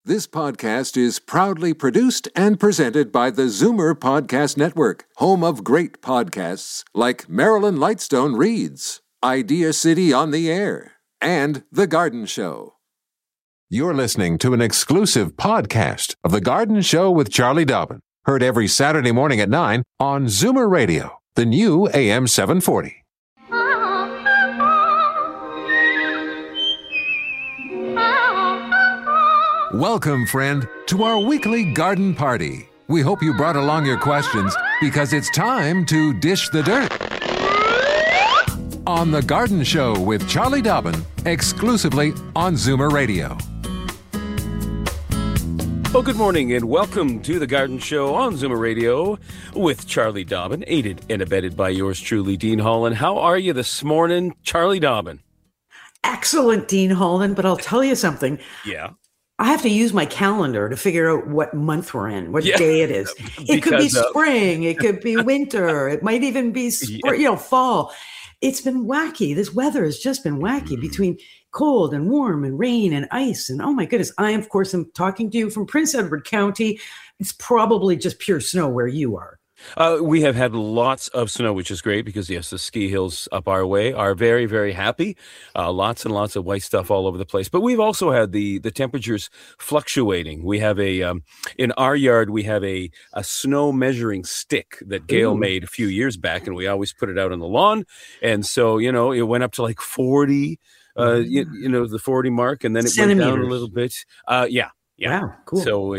This podcast is proudly produced and presented by the Zoomer Podcast Network, home of great podcasts like Marilyn Lightstone Reads, Idea City on the Air, and The Garden Show. You're listening to an exclusive podcast of The Garden Show with Charlie Dobbin, heard every Saturday morning at 9 on Zoomer Radio, the new AM 740. Welcome, friend, to our weekly garden party. We hope you brought along your questions because it's time to dish the dirt. On The Garden Show with Charlie Dobbin, exclusively on Zoomer Radio. Well, good morning and welcome to The Garden Show on Zoomer Radio with Charlie Dobbin, aided and abetted by yours truly, Dean Holland. How are you this morning, Charlie Dobbin? Excellent, Dean Holland, but I'll tell you something. Yeah. I have to use my calendar to figure out what month we're in, what day it is. It could be spring, it could be winter, it might even be fall. It's been wacky. This weather has just been wacky between cold and warm and rain and ice. And oh my goodness, I, of course, am talking to you from Prince Edward County. It's probably just pure snow where you are. We have had lots of snow, which is great because, yes, the ski hills up our way are very, very happy. Lots and lots of white stuff all over the place. But we've also had the temperatures fluctuating. We have in our yard, we have a snow measuring stick that Gail made a few years back, and we always put it out on the lawn. And so, it went up to like 40, the 40 mark, and then it went down a little bit. Yeah. Wow, cool. So,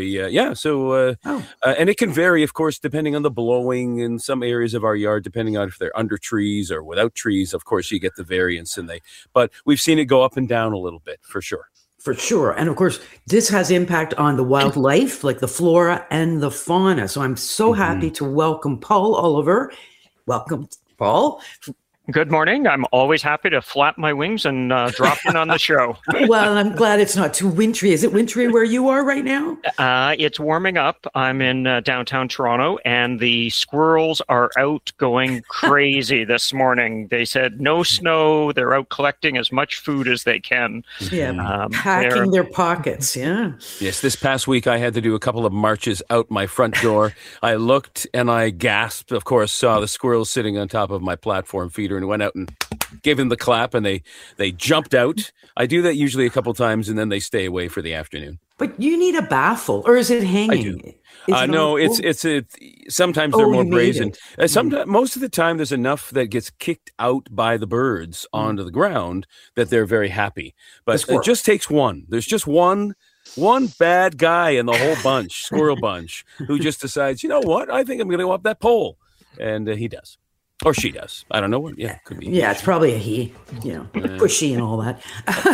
and it can vary, of course, depending on the blowing in some areas of our yard, depending on if they're under trees or without trees. Of course, you get the variance but we've seen it go up and down a little bit for sure. For sure. And of course, this has impact on the wildlife, like the flora and the fauna. So I'm so happy to welcome Paul Oliver. Welcome, Paul. Good morning. I'm always happy to flap my wings and drop in on the show. Well, I'm glad it's not too wintry. Is it wintry where you are right now? It's warming up. I'm in downtown Toronto, and the squirrels are out going crazy this morning. They said no snow. They're out collecting as much food as they can. Yeah, packing their pockets, yeah. Yes, this past week I had to do a couple of marches out my front door. I looked and I gasped, of course, saw the squirrels sitting on top of my platform feeder, and went out and gave them the clap, and they jumped out. I do that usually a couple times, and then they stay away for the afternoon. But you need a baffle, or is it hanging? I do. No, it's sometimes they're more brazen. Sometimes, most of the time, there's enough that gets kicked out by the birds onto the ground that they're very happy. But it just takes one. There's just one bad guy in the whole bunch, squirrel bunch, who just decides, you know what? I think I'm going to go up that pole, and he does. Or she does. I don't know. Yeah, it could be. Yeah, it's probably a he, pushy and all that.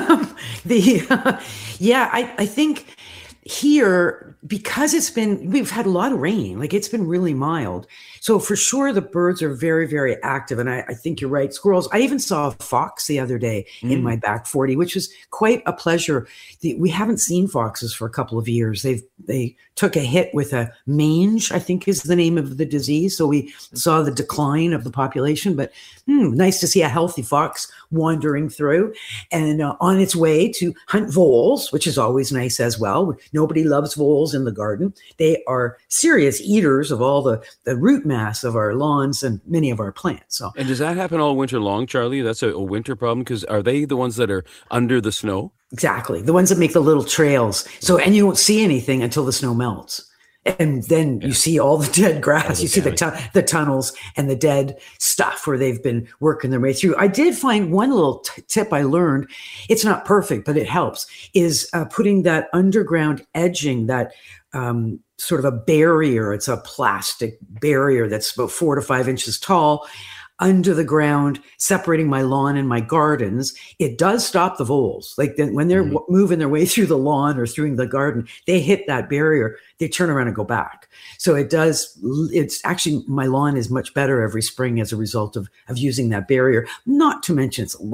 I think here, because we've had a lot of rain, like it's been really mild. So for sure, the birds are very, very active. And I think you're right. Squirrels. I even saw a fox the other day in my back 40, which was quite a pleasure. We haven't seen foxes for a couple of years. They took a hit with a mange, I think is the name of the disease. So we saw the decline of the population, but nice to see a healthy fox wandering through and on its way to hunt voles, which is always nice as well. Nobody loves voles in the garden. They are serious eaters of all the root mass of our lawns and many of our plants. So, and does that happen all winter long, Charlie? That's a winter problem, because are they the ones that are under the snow? Exactly. The ones that make the little trails. So, and you won't see anything until the snow melts. And then you see all the dead grass. You see the tunnels and the dead stuff where they've been working their way through. I did find one little tip I learned. It's not perfect, but it helps, is putting that underground edging, that sort of a barrier. It's a plastic barrier that's about 4 to 5 inches tall under the ground, separating my lawn and my gardens. It does stop the voles. Like then when they're moving their way through the lawn or through the garden, they hit that barrier, they turn around and go back. So it's actually, my lawn is much better every spring as a result of using that barrier. Not to mention it's a lot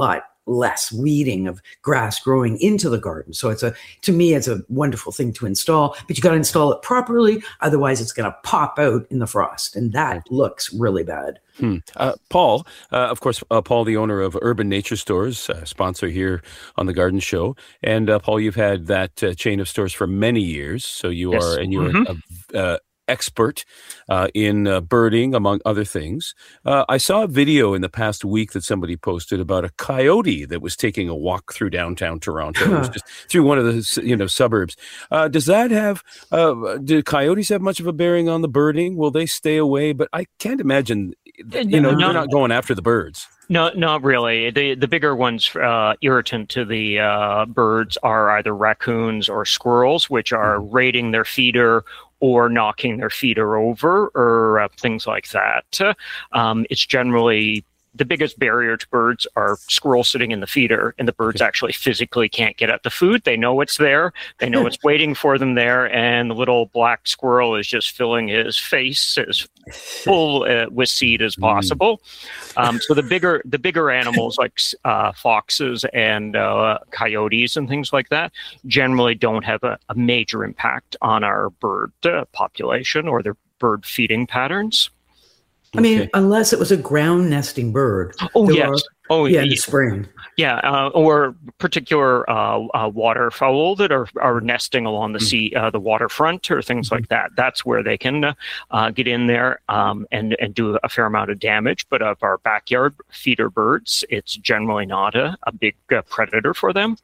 less weeding of grass growing into the garden. So to me, it's a wonderful thing to install, but you got to install it properly. Otherwise it's going to pop out in the frost, and that looks really bad. Paul, of course, Paul, the owner of Urban Nature Stores, sponsor here on the Garden Show. And Paul, you've had that chain of stores for many years. So you're an expert in birding, among other things. I saw a video in the past week that somebody posted about a coyote that was taking a walk through downtown Toronto. It was just through one of the suburbs. Does that have? Do coyotes have much of a bearing on the birding? Will they stay away? But I can't imagine. They're not going after the birds. No, not really. The bigger ones irritant to the birds are either raccoons or squirrels, which are raiding their feeder or knocking their feeder over, or things like that. It's generally the biggest barrier to birds are squirrels sitting in the feeder, and the birds actually physically can't get at the food. They know it's there. They know it's waiting for them there, and the little black squirrel is just filling his face as full with seed as possible. So the bigger animals like foxes and coyotes and things like that generally don't have a major impact on our bird population or their bird feeding patterns. I mean, unless it was a ground nesting bird. Oh, yes. In the spring. Yeah, or particular waterfowl that are nesting along the sea, the waterfront, or things like that. That's where they can get in there and do a fair amount of damage. But of our backyard feeder birds, it's generally not a big predator for them.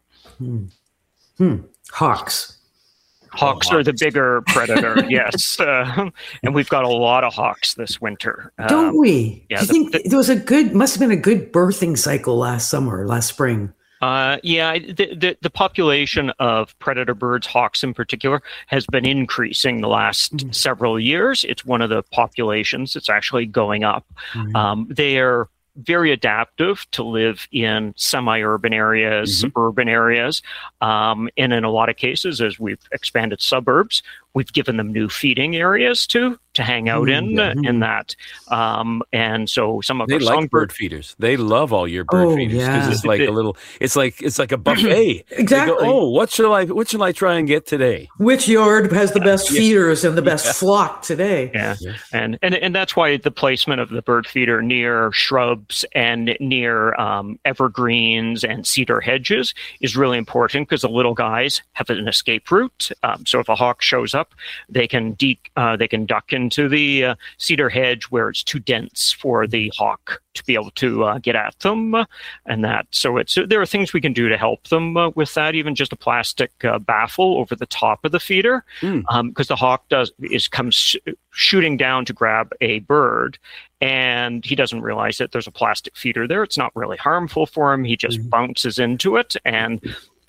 Hawks. Hawks are the bigger predator, yes. And we've got a lot of hawks this winter. Don't we? Yeah, I think there was must have been a good birthing cycle last spring. The population of predator birds, hawks in particular, has been increasing the last several years. It's one of the populations that's actually going up. They are very adaptive to live in semi-urban areas, suburban areas. And in a lot of cases, as we've expanded suburbs, we've given them new feeding areas to hang out in that. And so some of they our like bird feeders. They love all your bird feeders because it's like it's like a buffet. Exactly. They go, what shall I try and get today? Which yard has the best feeders and the best flock today? Yeah. And that's why the placement of the bird feeder near shrubs and near evergreens and cedar hedges is really important, because the little guys have an escape route. So if a hawk shows up, they can duck into the cedar hedge where it's too dense for the hawk to be able to get at them, and that. So there are things we can do to help them with that. Even just a plastic baffle over the top of the feeder, because the hawk comes shooting down to grab a bird, and he doesn't realize that there's a plastic feeder there. It's not really harmful for him. He just bounces into it, and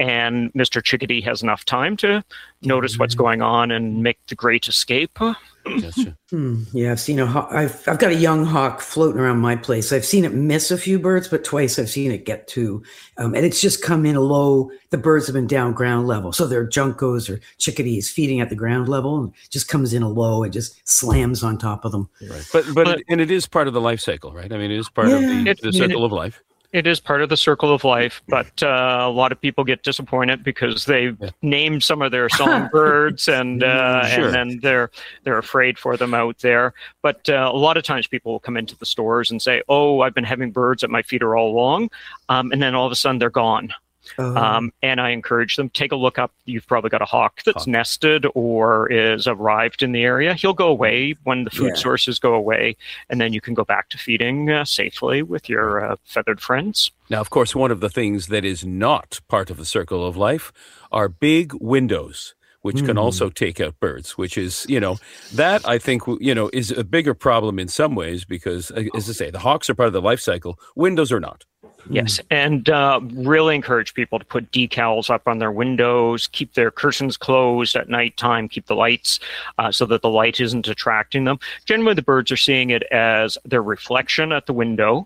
Mr. Chickadee has enough time to notice what's going on and make the great escape. Gotcha. Yeah, I've seen I've got a young hawk floating around my place. I've seen it miss a few birds, but twice I've seen it get two. And it's just come in low. The birds have been down ground level. So they're juncos or chickadees feeding at the ground level, and just comes in a low and just slams on top of them. Right. But it is part of the life cycle, right? I mean, it is part of the circle of life. It is part of the circle of life, but a lot of people get disappointed because they've named some of their songbirds, and then they're afraid for them out there. But a lot of times people will come into the stores and say, "Oh, I've been having birds at my feeder all along," and then all of a sudden they're gone. And I encourage them, take a look up. You've probably got a hawk that's nested or is arrived in the area. He'll go away when the food sources go away, and then you can go back to feeding safely with your feathered friends. Now, of course, one of the things that is not part of the circle of life are big windows, which can also take out birds, which is, that I think, is a bigger problem in some ways because, as I say, the hawks are part of the life cycle. Windows are not. Yes, and really encourage people to put decals up on their windows, keep their curtains closed at nighttime, keep the lights so that the light isn't attracting them. Generally, the birds are seeing it as their reflection at the window,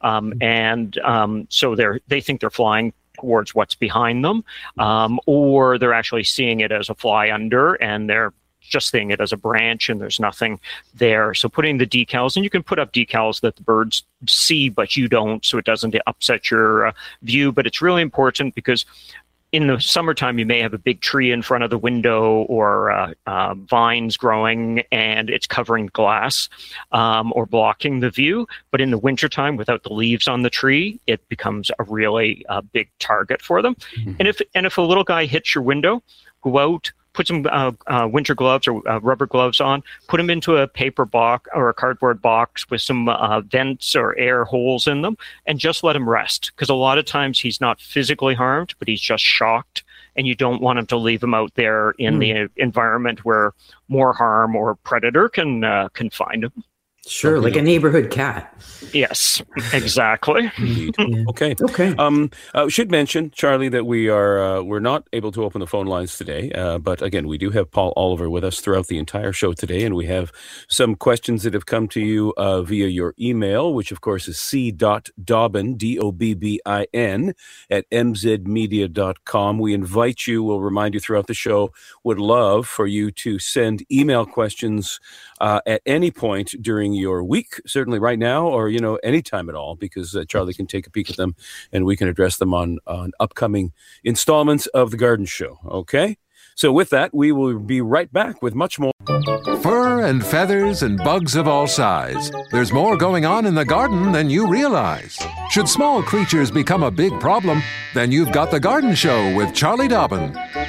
so they think they're flying towards what's behind them, or they're actually seeing it as a fly under, and they're just seeing it as a branch and there's nothing there. So putting the decals, and you can put up decals that the birds see, but you don't, so it doesn't upset your view. But it's really important because in the summertime, you may have a big tree in front of the window or vines growing and it's covering glass or blocking the view. But in the wintertime, without the leaves on the tree, it becomes a really big target for them. And if a little guy hits your window, go out, put some winter gloves or rubber gloves on, put them into a paper box or a cardboard box with some vents or air holes in them, and just let him rest. Because a lot of times he's not physically harmed, but he's just shocked, and you don't want him to leave him out there in the environment where more harm or predator can find him. Sure, like a neighborhood cat. Yes, exactly. Indeed. Yeah. Okay. Should mention, Charlie, that we're not able to open the phone lines today. But again, we do have Paul Oliver with us throughout the entire show today, and we have some questions that have come to you via your email, which of course is c.dobbin, Dobbin, at mzmedia.com. We invite you, we'll remind you throughout the show, would love for you to send email questions at any point during your week, certainly right now, or anytime at all, because Charlie can take a peek at them and we can address them on upcoming installments of The Garden Show. Okay? So with that, we will be right back with much more. Fur and feathers and bugs of all size. There's more going on in the garden than you realize. Should small creatures become a big problem, then you've got The Garden Show with Charlie Dobbin.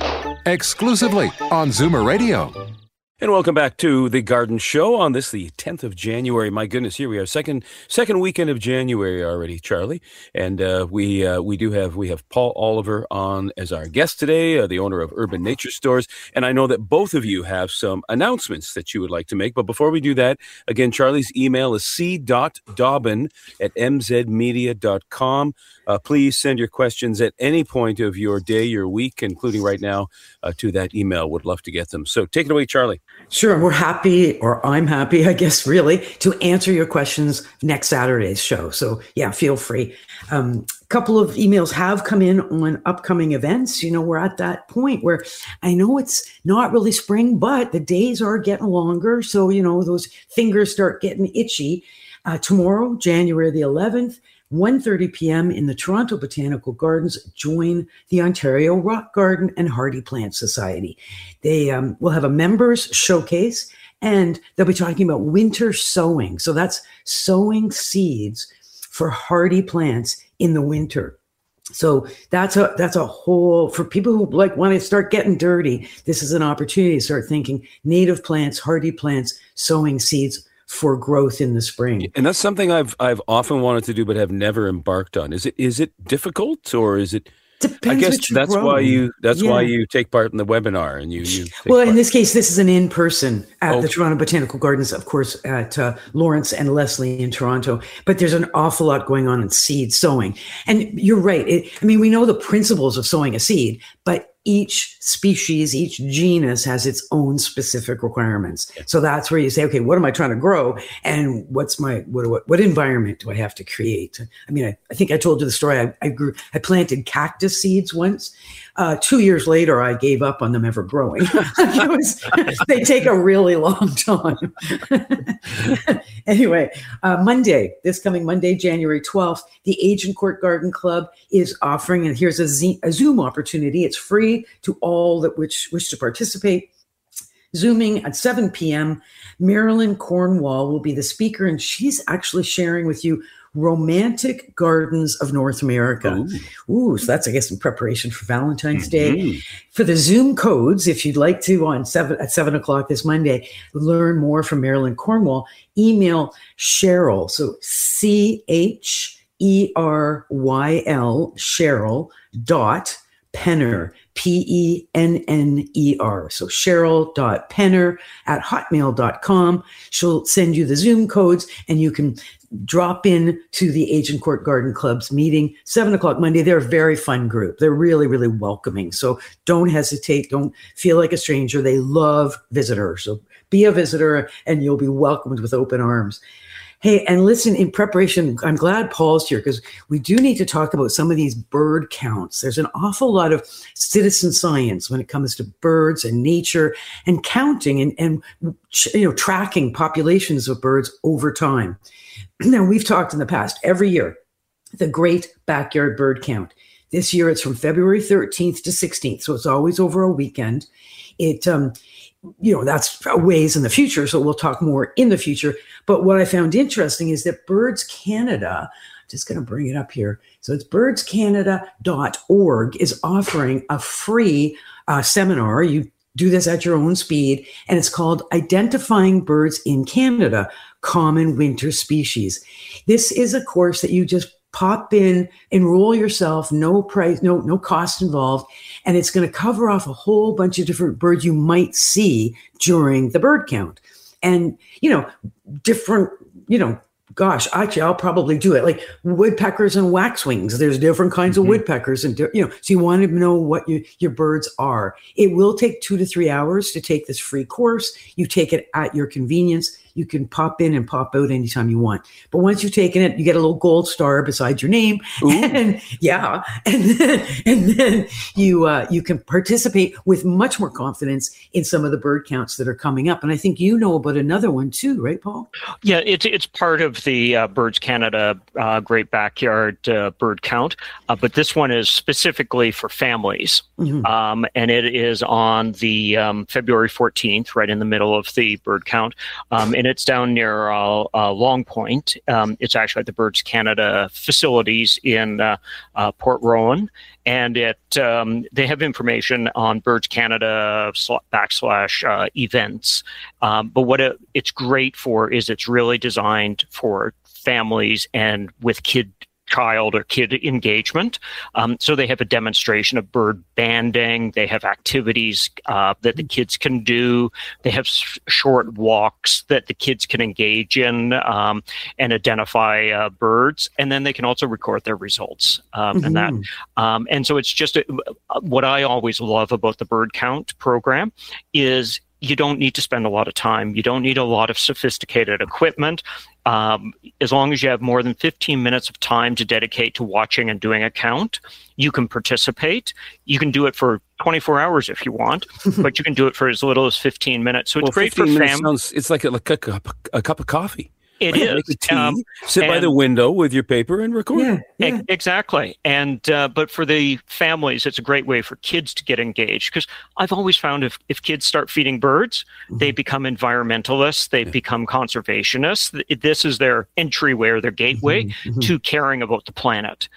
Exclusively on Zoomer Radio. And welcome back to The Garden Show on this, the 10th of January. My goodness, here we are, second weekend of January already, Charlie. And we have Paul Oliver on as our guest today, the owner of Urban Nature Stores. And I know that both of you have some announcements that you would like to make. But before we do that, again, Charlie's email is c.dobbin at mzmedia.com. Please send your questions at any point of your day, your week, including right now, to that email. Would love to get them. So take it away, Charlie. Sure. We're happy, or I'm happy, I guess, really, to answer your questions next Saturday's show. So, yeah, feel free. A couple of emails have come in on upcoming events. We're at that point where I know it's not really spring, but the days are getting longer. So, those fingers start getting itchy. Tomorrow, January the 11th, 1:30 p.m. in the Toronto Botanical Gardens, join the Ontario Rock Garden and Hardy Plant Society. They will have a members showcase, and they'll be talking about winter sowing. So that's sowing seeds for hardy plants in the winter. So that's a whole, for people who want to start getting dirty, this is an opportunity to start thinking native plants, hardy plants, sowing seeds for growth in the spring. And that's something I've often wanted to do, but have never embarked on. Is it difficult, or is it? Depends. I guess that's why you take part in the webinar, and you. Well, in this case, this is an in-person at the Toronto Botanical Gardens, of course, at Lawrence and Leslie in Toronto. But there's an awful lot going on in seed sowing, and you're right. We know the principles of sowing a seed, but each species, each genus has its own specific requirements. Yeah. So that's where you say, okay, what am I trying to grow? And what's my, what environment do I have to create? I think I told you the story. I planted cactus seeds once. 2 years later, I gave up on them ever growing. They take a really long time. Anyway, this coming Monday, January 12th, the Agincourt Garden Club is offering, and here's a Zoom opportunity. It's free to all that wish to participate. Zooming at 7 p.m. Marilyn Cornwall will be the speaker, and she's actually sharing with you romantic gardens of North America. Ooh, so that's, I guess, in preparation for Valentine's Day. For the Zoom codes, if you'd like to, at 7 o'clock this Monday, learn more from Marilyn Cornwall, email Cheryl. So CHERYL, Cheryl.Penner, Penner. So Cheryl.Penner@hotmail.com. She'll send you the Zoom codes, and you can drop in to the Agincourt Garden Club's meeting, 7 o'clock Monday. They're a very fun group. They're really, really welcoming. So don't hesitate. Don't feel like a stranger. They love visitors. So be a visitor, and you'll be welcomed with open arms. Hey, and listen, in preparation, I'm glad Paul's here because we do need to talk about some of these bird counts. There's an awful lot of citizen science when it comes to birds and nature and counting and tracking populations of birds over time. Now, we've talked in the past every year, the Great Backyard Bird Count. This year, it's from February 13th to 16th, so it's always over a weekend. That's a ways in the future, so we'll talk more in the future. But what I found interesting is that Birds Canada, I'm just going to bring it up here. So it's birdscanada.org is offering a free seminar. You do this at your own speed, and it's called Identifying Birds in Canada, Common Winter Species. This is a course that you just pop in, enroll yourself, no price, no cost involved. And it's going to cover off a whole bunch of different birds you might see during the bird count. And, actually, I'll probably do it. Like woodpeckers and waxwings. There's different kinds of woodpeckers. And, so you want to know what your birds are. It will take 2 to 3 hours to take this free course. You take it at your convenience. You can pop in and pop out anytime you want. But once you've taken it, you get a little gold star beside your name. And then you can participate with much more confidence in some of the bird counts that are coming up. And I think you know about another one too, right, Paul? Yeah, it's part of the Birds Canada Great Backyard Bird Count. But this one is specifically for families. And it is on the February 14th, right in the middle of the bird count. And it's down near Long Point. It's actually at the Birds Canada facilities in Port Rowan. And they have information on Birds Canada / events. But what it's great for is it's really designed for families and with child or kid engagement. So they have a demonstration of bird banding. They have activities that the kids can do. They have short walks that the kids can engage in and identify birds. And then they can also record their results and that. And so it's just what I always love about the bird count program is you don't need to spend a lot of time. You don't need a lot of sophisticated equipment. As long as you have more than 15 minutes of time to dedicate to watching and doing a count, you can participate. You can do it for 24 hours if you want, but you can do it for as little as 15 minutes. So it's great for families. It's like a cup of coffee. It is. Make a tea, sit by the window with your paper and record. Yeah. Exactly. And but for the families, it's a great way for kids to get engaged because I've always found if kids start feeding birds, they become environmentalists, they become conservationists. This is their entryway or their gateway to caring about the planet.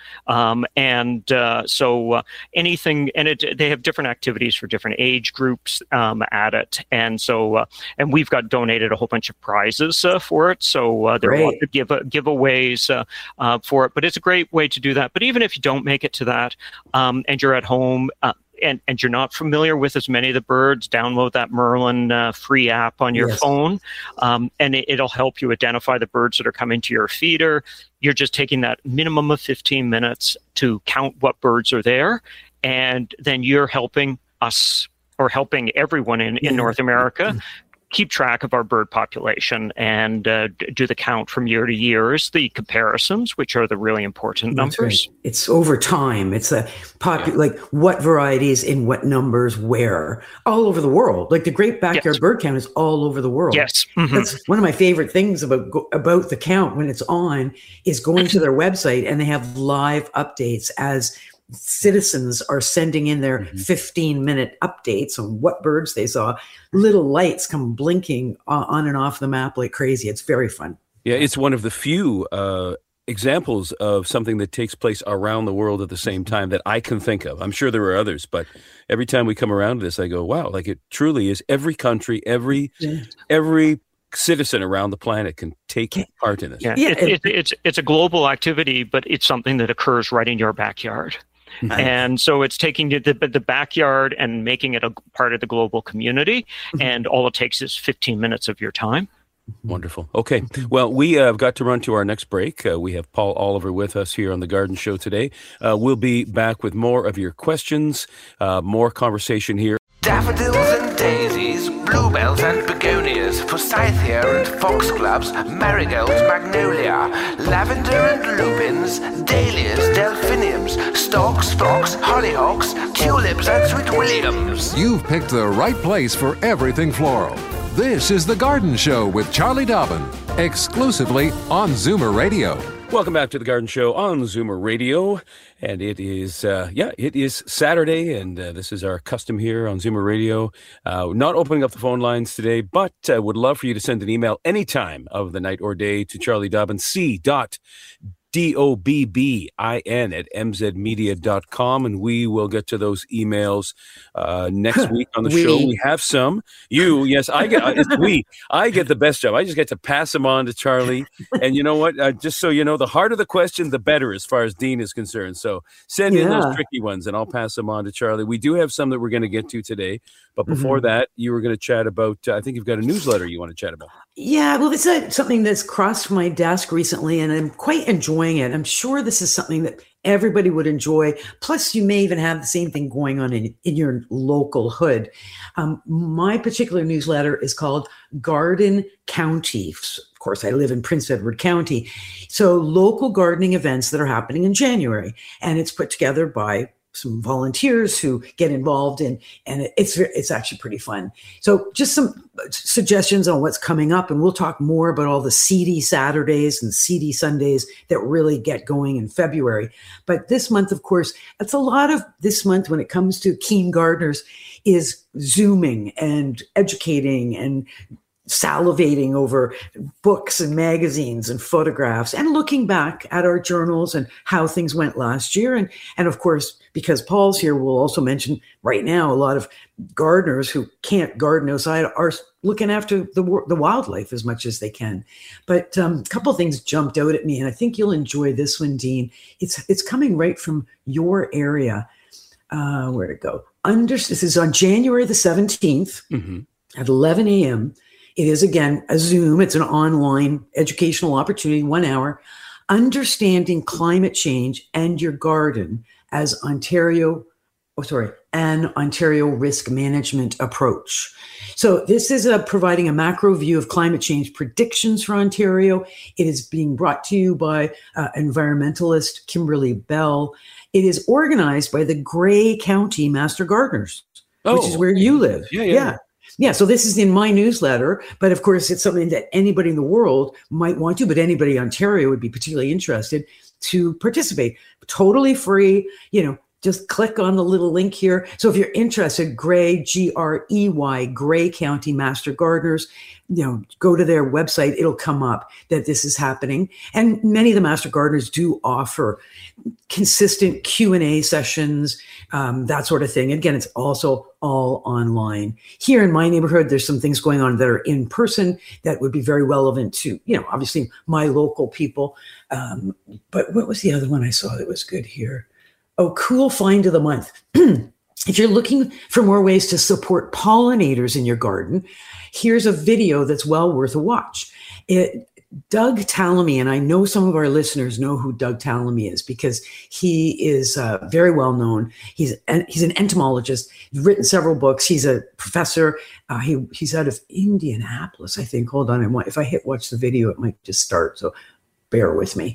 So anything, and they have different activities for different age groups at it. And so, and we've got donated a whole bunch of prizes for it. So there are a lot of giveaways for it, but it's a great way to do that. But even if you don't make it to that and you're at home and you're not familiar with as many of the birds, download that Merlin free app on your phone and it'll help you identify the birds that are coming to your feeder. You're just taking that minimum of 15 minutes to count what birds are there. And then you're helping us or helping everyone in North America keep track of our bird population and do the count from year to year, the comparisons, which are the really important numbers. Right. It's over time. It's like what varieties in what numbers where all over the world. Like the Great Backyard Bird Count is all over the world. Yes. That's one of my favorite things about the count when it's on is going to their website and they have live updates as citizens are sending in their 15-minute updates on what birds they saw. Little lights come blinking on and off the map like crazy. It's very fun. Yeah, it's one of the few examples of something that takes place around the world at the same time that I can think of. I'm sure there are others, but every time we come around to this, I go, wow, like it truly is every country, every citizen around the planet can take part in this. Yeah. It's a global activity, but it's something that occurs right in your backyard. And so it's taking the backyard and making it a part of the global community. And all it takes is 15 minutes of your time. Wonderful. Okay. Well, we have got to run to our next break. We have Paul Oliver with us here on The Garden Show today. We'll be back with more of your questions, more conversation here. daffodils and daisies, bluebells and begonias, forsythia and foxgloves, marigolds, magnolia, lavender and lupins, dahlias, delphiniums, stalks, phlox, hollyhocks, tulips and sweet williams. You've picked the right place for everything floral. This is The Garden Show with Charlie Dobbin, exclusively on Zoomer Radio. Welcome back to The Garden Show on Zoomer Radio. And it is, it is Saturday, and this is our custom here on Zoomer Radio. Not opening up the phone lines today, but would love for you to send an email anytime of the night or day to Charlie Dobbin, C.Dobbin at mzmedia.com, and we will get to those emails next week on the show. We have some. I get the best job. I just get to pass them on to Charlie. And you know what? Just so you know, the harder the question, the better as far as Dean is concerned. So send in those tricky ones, and I'll pass them on to Charlie. We do have some that we're going to get to today. But before that, you were going to chat about, I think you've got a newsletter you want to chat about. Yeah, well, it's something that's crossed my desk recently, and I'm quite enjoying it. I'm sure this is something that everybody would enjoy. Plus, you may even have the same thing going on in your local hood. My particular newsletter is called Garden County. Of course, I live in Prince Edward County. So local gardening events that are happening in January. And it's put together by some volunteers who get involved in, and it's actually pretty fun. So just some suggestions on what's coming up, and we'll talk more about all the seedy Saturdays and seedy Sundays that really get going in February. But this month, of course, that's a lot of this month when it comes to keen gardeners is Zooming and educating and salivating over books and magazines and photographs and looking back at our journals and how things went last year. And of course, because Paul's here, we'll also mention right now a lot of gardeners who can't garden outside are looking after the wildlife as much as they can. But a couple of things jumped out at me, and I think you'll enjoy this one, Dean. It's coming right from your area. Where'd it go? This is on January the 17th at 11 a.m. It is, again, a Zoom. It's an online educational opportunity, 1 hour, understanding climate change and your garden as an Ontario risk management approach. So this is providing a macro view of climate change predictions for Ontario. It is being brought to you by environmentalist Kimberly Bell. It is organized by the Grey County Master Gardeners, which is where you live. Yeah, so this is in my newsletter, but of course it's something that anybody in the world might want to, but anybody in Ontario would be particularly interested to participate. Totally free, just click on the little link here. So if you're interested, Grey, Grey, Grey County Master Gardeners, go to their website. It'll come up that this is happening. And many of the Master Gardeners do offer consistent Q&A sessions, that sort of thing. Again, it's also all online. Here in my neighborhood, there's some things going on that are in person that would be very relevant to, obviously my local people. But what was the other one I saw that was good here? Oh, cool find of the month. If you're looking for more ways to support pollinators in your garden, here's a video that's well worth a watch. Doug Tallamy, and I know some of our listeners know who Doug Tallamy is because he is very well known. He's an entomologist. He's written several books. He's a professor. He's out of Indianapolis, I think. Hold on. If I hit watch the video, it might just start. So bear with me.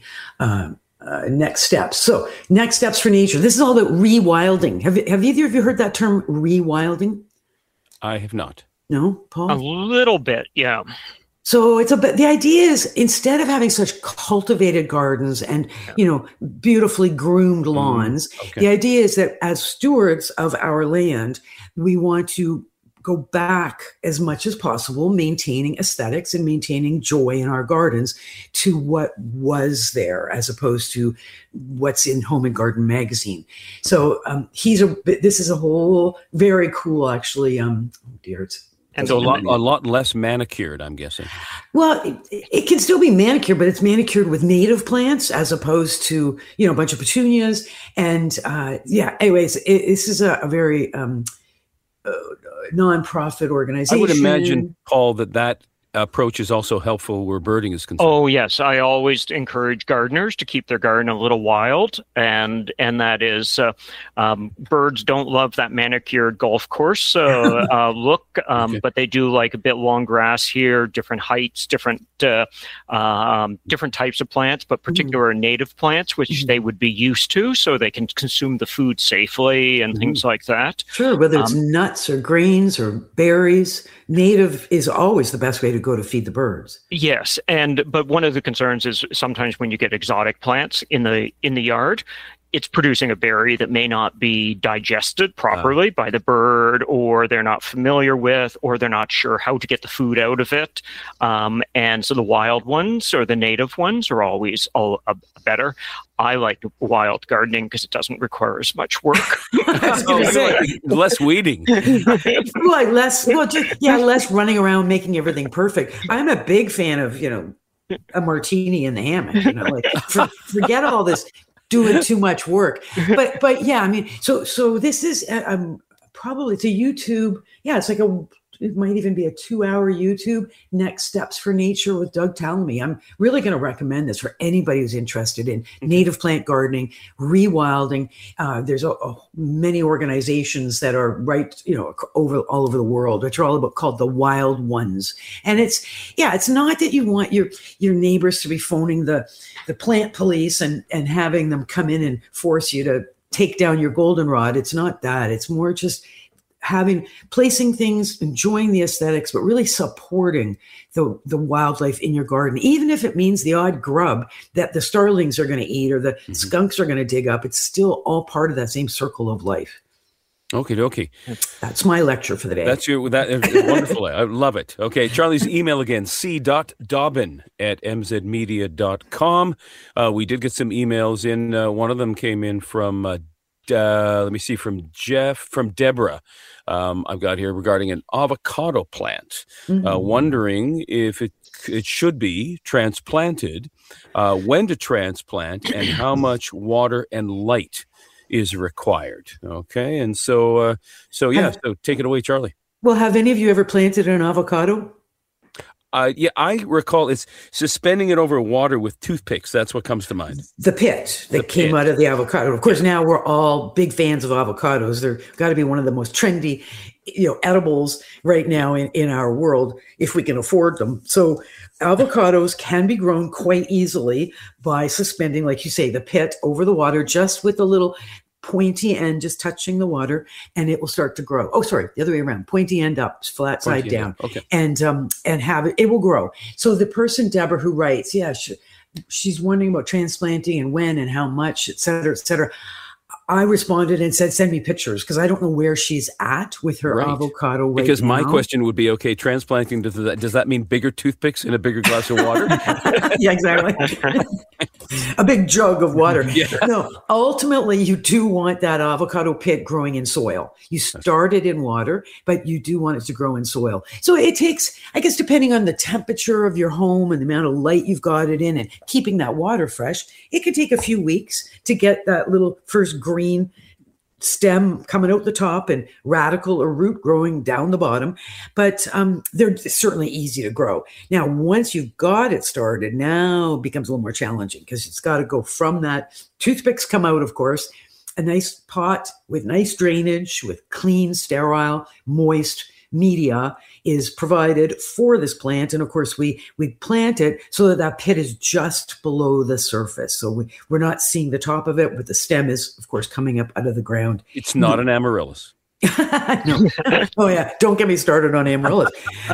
Next steps. So next steps for nature. This is all about rewilding. Have either of you heard that term rewilding? I have not. No, Paul? A little bit, yeah. So the idea is instead of having such cultivated gardens and, beautifully groomed lawns, the idea is that as stewards of our land, we want to go back as much as possible, maintaining aesthetics and maintaining joy in our gardens to what was there as opposed to what's in Home and Garden magazine. So this is a whole very cool, actually. And so a lot less manicured, I'm guessing. Well, it can still be manicured, but it's manicured with native plants as opposed to, a bunch of petunias. And anyways, this is a very nonprofit organization. I would imagine, Paul, that approach is also helpful where birding is concerned. Oh yes, I always encourage gardeners to keep their garden a little wild, and that is birds don't love that manicured golf course look, Okay. but they do like a bit long grass here, different heights, different types of plants, but particular native plants which they would be used to, so they can consume the food safely and things like that. Sure, whether it's nuts or grains or berries, native is always the best way to go to feed the birds. Yes, but one of the concerns is sometimes when you get exotic plants in the yard, it's producing a berry that may not be digested properly by the bird, or they're not familiar with, or they're not sure how to get the food out of it. And so the wild ones or the native ones are always better. I like wild gardening because it doesn't require as much work. Less weeding. Less running around making everything perfect. I'm a big fan of, a martini in the hammock, forget all this doing too much work. But yeah, I mean, so this is probably to YouTube. Yeah, it's like it might even be a 2-hour YouTube, Next Steps for Nature with Doug Tallamy. I'm really going to recommend this for anybody who's interested in native plant gardening, rewilding. There's many organizations that are all over the world, which are all called the Wild Ones. And it's not that you want your neighbors to be phoning the plant police and having them come in and force you to take down your goldenrod. It's not that. It's more just placing things, enjoying the aesthetics, but really supporting the wildlife in your garden, even if it means the odd grub that the starlings are going to eat or the skunks are going to dig up. It's still all part of that same circle of life. Okay. That's my lecture for the day. That's wonderful. I love it. Okay, Charlie's email again, c.dobbin@mzmedia.com. We did get some emails in. One of them came in from from Deborah. I've got here regarding an avocado plant, wondering if it should be transplanted, when to transplant, and how much water and light is required. Okay, and so take it away, Charlie. Well, have any of you ever planted an avocado? I recall it's suspending it over water with toothpicks. That's what comes to mind. The pit that came out of the avocado. Of course, now we're all big fans of avocados. They're got to be one of the most trendy, edibles right now in our world, if we can afford them. So avocados can be grown quite easily by suspending, like you say, the pit over the water, just with a little pointy end just touching the water, and it will start to grow. Oh, sorry, the other way around. Pointy end up, flat side down. Okay. And have it will grow. So the person, Deborah, who writes, she's wondering about transplanting and when and how much, et cetera, et cetera. I responded and said, send me pictures, because I don't know where she's at with her avocado right because now. My question would be, okay, transplanting, does that mean bigger toothpicks in a bigger glass of water? Yeah, exactly. A big jug of water. Yeah. No, ultimately, you do want that avocado pit growing in soil. You start it in water, but you do want it to grow in soil. So it takes, I guess, depending on the temperature of your home and the amount of light you've got it in and keeping that water fresh, it could take a few weeks to get that little first green stem coming out the top and radical or root growing down the bottom. But they're certainly easy to grow. Now, once you've got it started, now it becomes a little more challenging, because it's got to go from that. Toothpicks come out, of course, a nice pot with nice drainage, with clean, sterile, moist media is provided for this plant. And of course, we plant it so that pit is just below the surface. So we're not seeing the top of it, but the stem is, of course, coming up out of the ground. It's not an amaryllis. No. Oh yeah. Don't get me started on amaryllis.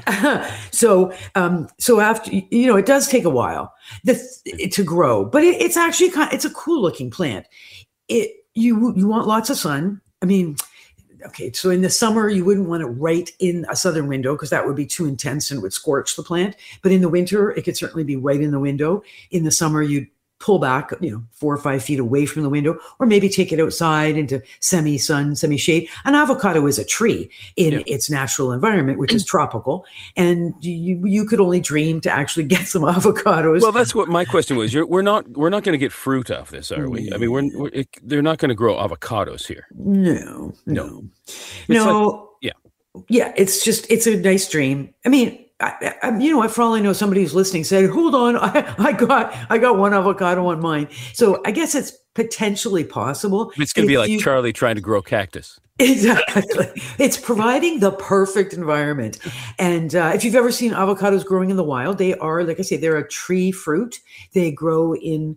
So after, it does take a while to grow, but it's actually it's a cool looking plant. You want lots of sun. I mean, okay, so in the summer, you wouldn't want it right in a southern window, because that would be too intense and it would scorch the plant. But in the winter, it could certainly be right in the window. In the summer, you'd pull back, 4 or 5 feet away from the window, or maybe take it outside into semi-sun, semi-shade. An avocado is a tree in its natural environment, which is tropical. And you could only dream to actually get some avocados. Well, that's what my question was. We're not going to get fruit off this, are we? I mean, they're not going to grow avocados here. No. Yeah. Yeah, it's a nice dream. I mean, you know what? For all I know, somebody who's listening said, "Hold on, I got one avocado on mine." So I guess it's potentially possible. It's going to be like Charlie trying to grow cactus. Exactly. It's providing the perfect environment. And if you've ever seen avocados growing in the wild, they are, like I say, they're a tree fruit. They grow on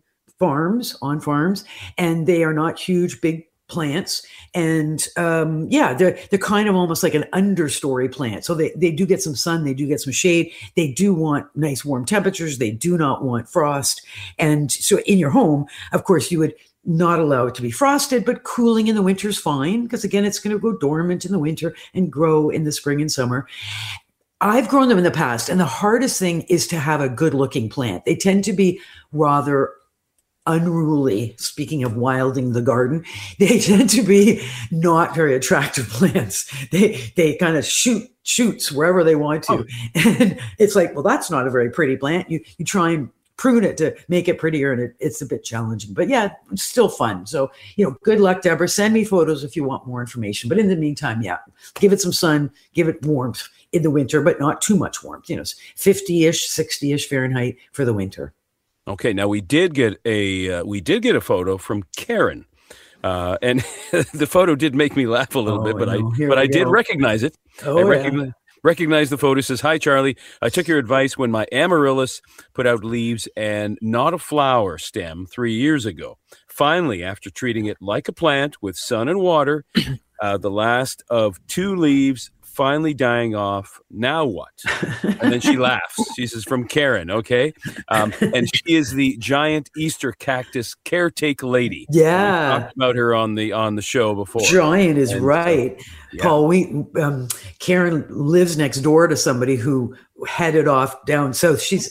farms, and they are not huge, big plants. And they're kind of almost like an understory plant. So they do get some sun, they do get some shade. They do want nice warm temperatures. They do not want frost. And so in your home, of course, you would not allow it to be frosted, but cooling in the winter is fine, because again, it's going to go dormant in the winter and grow in the spring and summer. I've grown them in the past, and the hardest thing is to have a good looking plant. They tend to be rather unruly. Speaking of wilding the garden, they tend to be not very attractive plants. They kind of shoots wherever they want to. And it's like, well, that's not a very pretty plant. You try and prune it to make it prettier, and it's a bit challenging, but yeah, it's still fun. So, good luck, Deborah. Send me photos if you want more information. But in the meantime, give it some sun, give it warmth in the winter, but not too much warmth. 50-ish, 60-ish Fahrenheit for the winter. Okay, now we did get a photo from Karen, and the photo did make me laugh a little bit, but I did recognize it. Recognize the photo. It says, "Hi, Charlie. I took your advice when my amaryllis put out leaves and not a flower stem 3 years ago. Finally, after treating it like a plant with sun and water, the last of 2 leaves finally dying off. Now what?" And then she laughs. She says, "From Karen." Okay. And she is the giant Easter cactus caretaker lady. Yeah. We talked about her on the show before. Giant is right. Paul, Karen lives next door to somebody who headed off down south. She's,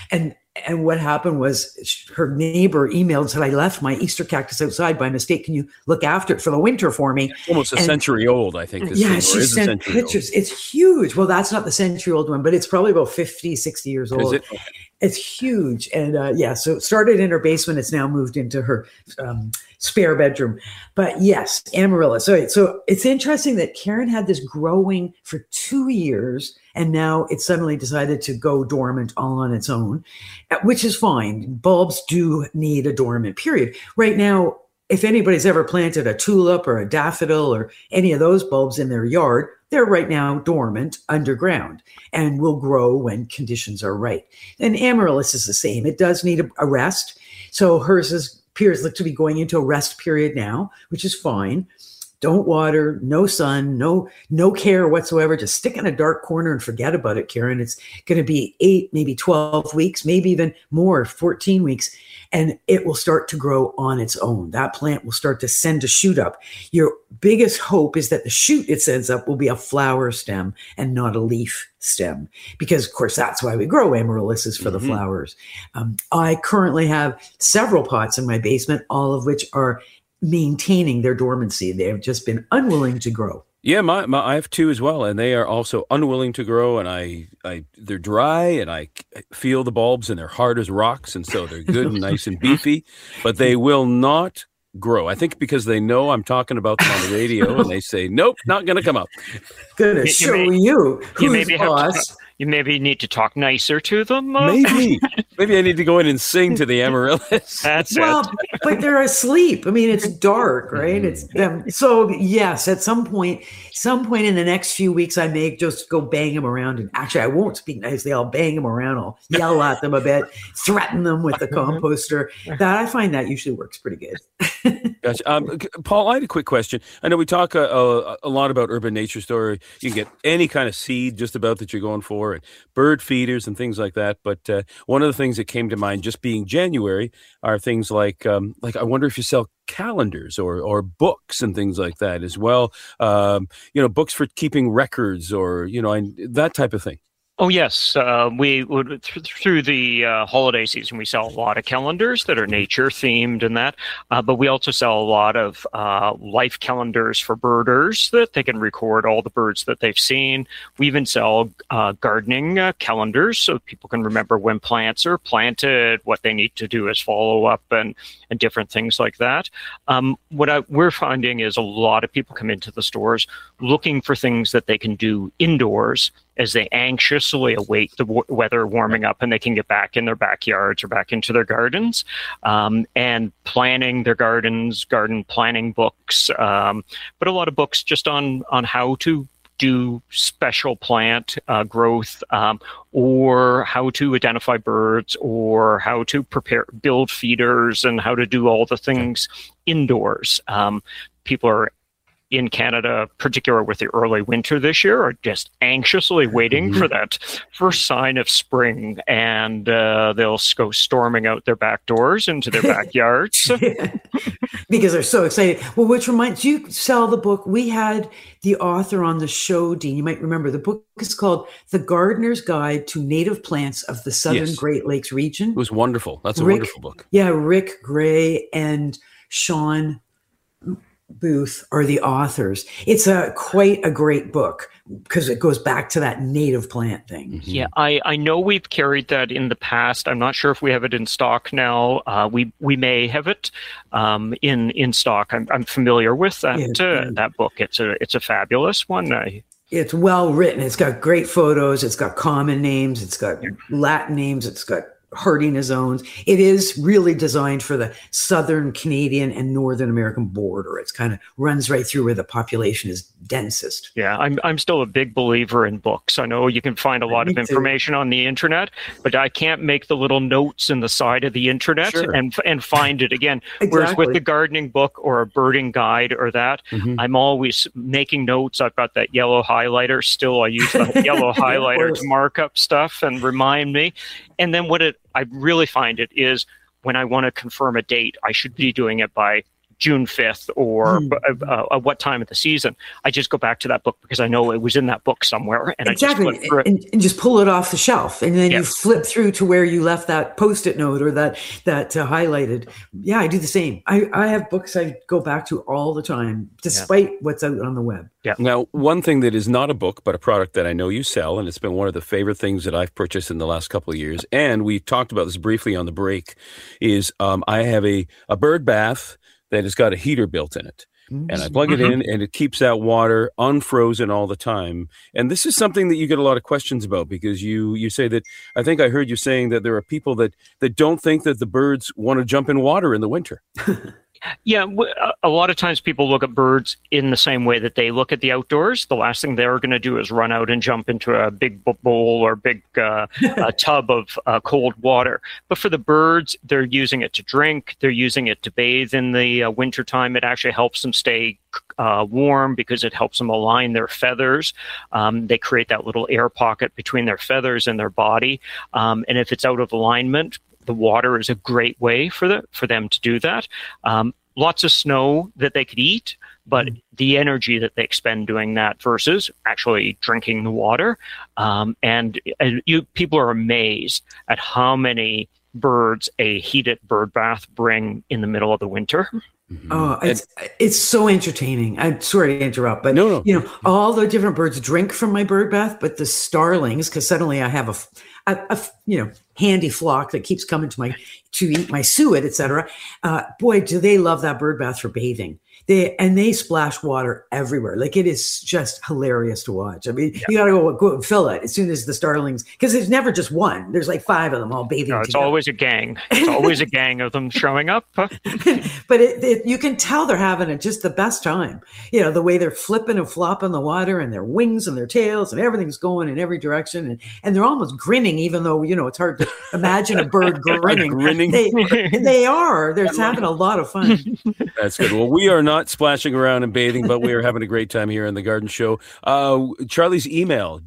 and what happened was her neighbor emailed and said, "I left my Easter cactus outside by mistake. Can you look after it for the winter for me?" Almost a century old, I think. She sent pictures. It's huge. Well, that's not the century-old one, but it's probably about 50, 60 years old. Is it? It's huge. And so it started in her basement. It's now moved into her spare bedroom. But yes, amaryllis. So it's interesting that Karen had this growing for 2 years, and now it suddenly decided to go dormant all on its own, which is fine. Bulbs do need a dormant period. Right now, if anybody's ever planted a tulip or a daffodil or any of those bulbs in their yard, they're right now dormant underground and will grow when conditions are right. And amaryllis is the same. It does need a rest. So hers appears to be going into a rest period now, which is fine. Don't water, no sun, no care whatsoever. Just stick in a dark corner and forget about it, Karen. It's going to be 8, maybe 12 weeks, maybe even more, 14 weeks, and it will start to grow on its own. That plant will start to send a shoot up. Your biggest hope is that the shoot it sends up will be a flower stem and not a leaf stem, because of course that's why we grow amaryllis, for the flowers. I currently have several pots in my basement, all of which are maintaining their dormancy. They have just been unwilling to grow. Yeah, I have 2 as well, and they are also unwilling to grow. And they're dry, and I feel the bulbs, and they're hard as rocks, and so they're good and nice and beefy, but they will not grow. I think because they know I'm talking about them on the radio, and they say, "Nope, not going to come up." Gonna show you who's boss. You maybe need to talk nicer to them. Maybe I need to go in and sing to the amaryllis. That's it. But they're asleep. I mean, it's dark, right? It's them. So yes, at some point in the next few weeks, I may just go bang them around. And actually, I won't speak nicely. I'll bang them around. I'll yell at them a bit, threaten them with the composter. I find that usually works pretty good. Gotcha. Paul, I had a quick question. I know we talk a lot about Urban Nature Store. You can get any kind of seed just about that you're going for, and bird feeders and things like that. But one of the things that came to mind, just being January, are things like I wonder if you sell calendars or books and things like that as well. Books for keeping records, or that type of thing. Oh, yes. We would through the holiday season, we sell a lot of calendars that are nature themed and that. But we also sell a lot of life calendars for birders that they can record all the birds that they've seen. We even sell gardening calendars so people can remember when plants are planted, what they need to do as follow up, and different things like that. What we're finding is a lot of people come into the stores looking for things that they can do indoors as they anxiously await the weather warming up and they can get back in their backyards or back into their gardens, and planning their gardens, garden planning books, but a lot of books just on how to do special plant growth, or how to identify birds, or how to build feeders, and how to do all the things indoors. People are in Canada, particularly with the early winter this year, are just anxiously waiting for that first sign of spring, and they'll go storming out their back doors into their backyards. Because they're so excited. Well, which reminds you, sell the book. We had the author on the show, Dean. You might remember the book is called The Gardener's Guide to Native Plants of the Southern Great Lakes region. It was wonderful. That's a wonderful book. Yeah, Rick Gray and Sean Booth are the authors. It's quite a great book because it goes back to that native plant thing. Mm-hmm. Yeah, I know we've carried that in the past. I'm not sure if we have it in stock now. We may have it in stock. I'm familiar with that that book. It's a fabulous one. It's well written. It's got great photos. It's got common names. It's got Latin names. It's got hardiness zones. It is really designed for the Southern Canadian and Northern American border. It's kind of runs right through where the population is densest. Yeah, I'm still a big believer in books. I know you can find a lot of information on the internet, but I can't make the little notes in the side of the internet and find it again. Exactly. Whereas with the gardening book or a birding guide or that, I'm always making notes. I've got that yellow highlighter still. I use the yellow highlighter to mark up stuff and remind me. And then I really find it is when I want to confirm a date, I should be doing it by June 5th or what time of the season. I just go back to that book because I know it was in that book somewhere, and I just flip through it. And just pull it off the shelf, and then you flip through to where you left that Post-it note or that highlighted. Yeah, I do the same. I have books I go back to all the time, despite what's out on the web. Yeah. Now, one thing that is not a book, but a product that I know you sell, and it's been one of the favorite things that I've purchased in the last couple of years, and we talked about this briefly on the break, is I have a bird bath that has got a heater built in it. And I plug it in and it keeps that water unfrozen all the time. And this is something that you get a lot of questions about because you say that, I think I heard you saying that there are people that don't think that the birds want to jump in water in the winter. Yeah, a lot of times people look at birds in the same way that they look at the outdoors. The last thing they're going to do is run out and jump into a big bowl or big tub of cold water. But for the birds, they're using it to drink. They're using it to bathe in the wintertime. It actually helps them stay warm because it helps them align their feathers. They create that little air pocket between their feathers and their body. And if it's out of alignment, the water is a great way for them to do that. Lots of snow that they could eat, but the energy that they expend doing that versus actually drinking the water. People are amazed at how many birds a heated bird bath bring in the middle of the winter. Oh, it's so entertaining. I'm sorry to interrupt, but no. All the different birds drink from my bird bath, but the starlings, because suddenly I have a handy flock that keeps coming to eat my suet, etc. Boy, do they love that bird bath for bathing. They splash water everywhere. Like, it is just hilarious to watch. I mean, you got to go and fill it as soon as the starlings, because there's never just one. There's like 5 of them all bathing. No, it's always a gang. It's always a gang of them showing up. But you can tell they're having just the best time. The way they're flipping and flopping the water, and their wings and their tails and everything's going in every direction, and they're almost grinning, even though it's hard to imagine a bird grinning. They are. They're having a lot of fun. That's good. Well, we are not splashing around and bathing, but we are having a great time here in the Garden Show. Charlie's email,